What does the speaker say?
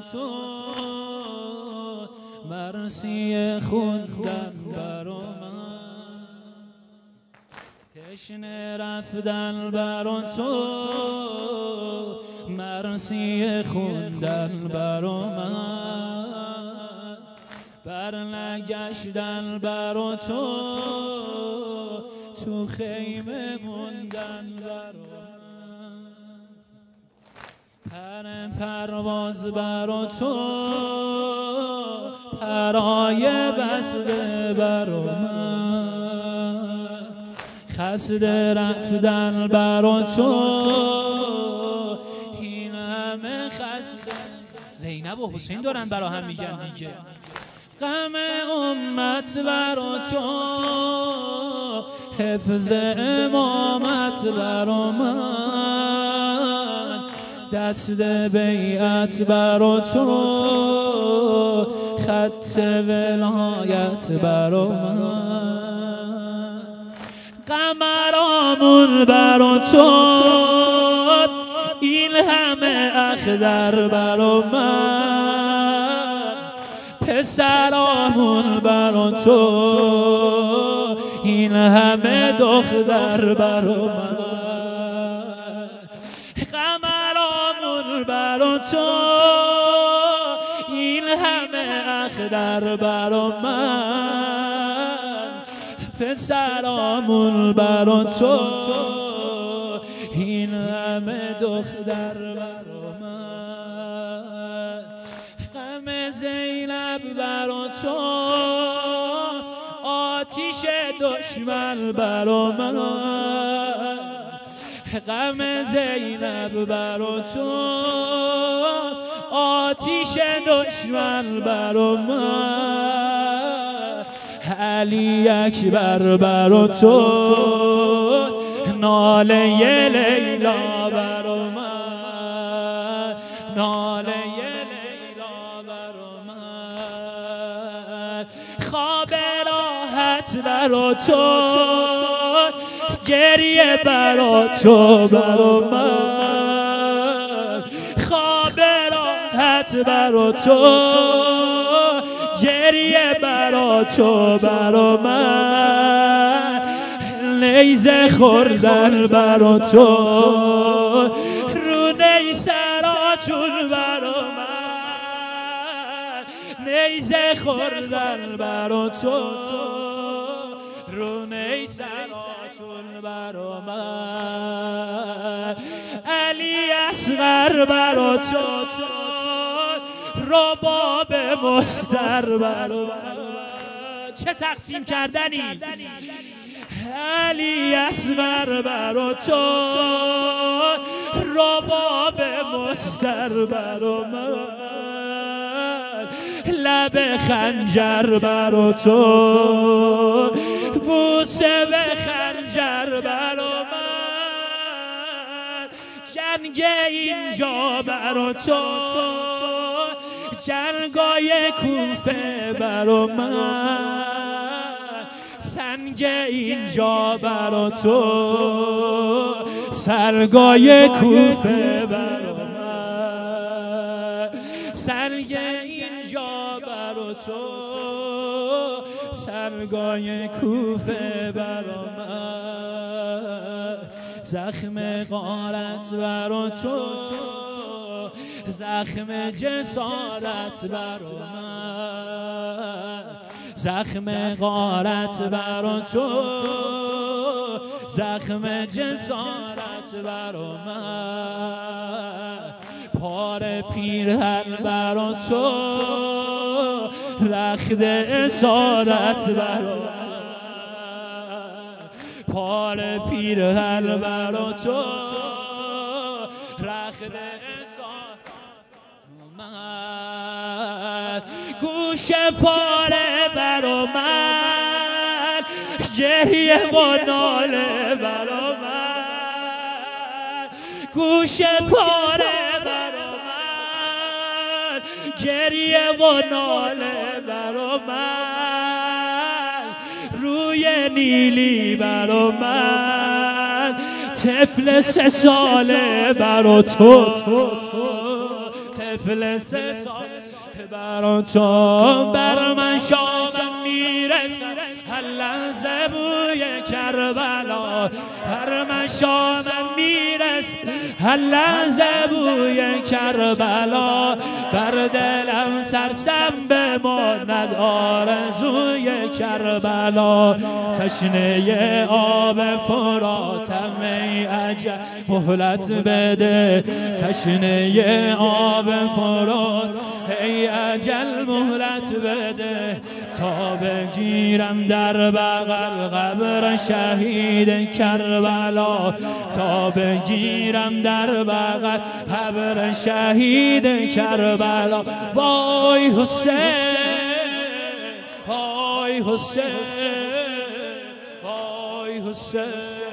تو مرسی خوندن برا من، تشنه رفتن برا تو مرسی خوندن برا من، برنگشتن برا تو خیمه موندن برا من، پرواز برا تو پرای بسته برا من، خسته رفتن برا تو این همه خسته. زینب و حسین دارن برا هم میگن دیگه. غم امت برا تو حفظ امامت برا من، دست بیعت برا تو خط ولایت برا من، قمرامون برا تو این همه اخضر برا من، پسرامون برا تو این همه دختر برا من، قمرامون برا تو این همه اخضر برا من، پسرامون برا تو این همه دختر برا من، غم زینب برا تو آتیش دشمن برا من، غم زینب برا تو آتیش دشمن برا من، علی اکبر برا تو ناله لیلا برا من، ناله لیلا برا من، خواب راحت برا تو گریه برا تو برا من، خواب راحت برا تو گریه برا تو برا من، نیزه خوردن برا تو رو نیسراتون برا من، نیزه خوردن برا تو رو نیسراتون برا من، علی اصغر برا تو رباب مستر برا من. چه تقسیم کردنی علی اصغر برا تو رباب مستر برا من، لب خنجر برا تو بوسه به خنجر برا من، جنگ اینجا برا تو جنگای کوفه برا من، سنگ اینجا برا تو سرگای کوفه برا من، سنگ اینجا برا تو سرگای کوفه برا من، زخم غارت برا تو زخم جسارت برا من، زخم غارت برا تو زخم جسارت برا من، پار پیرهن برا تو رخت اسارت برا من، پار پیرهن برا تو رخت اسارت من، گوش پاره برا من گریه و ناله برا من، گوش پاره برا من گریه و ناله برا من، روی نیلی برا من طفل 3 ساله برا تو طفل 3 سال بر تو بر من شام میرسد هر لحظه بوی کربلا بر من شام میرسد هر لحظه بوی کربلا بر دلم ترسم بماند آرزوی کربلا تشنه آب فراتم ای عجل مهلت بده تشنه آب فرات ای عجل مهلت بده تا بگیرم در بغل قبر شهید کربلا تا بگیرم در بغل قبر شهید کربلا وای حسین وای حسین وای حسین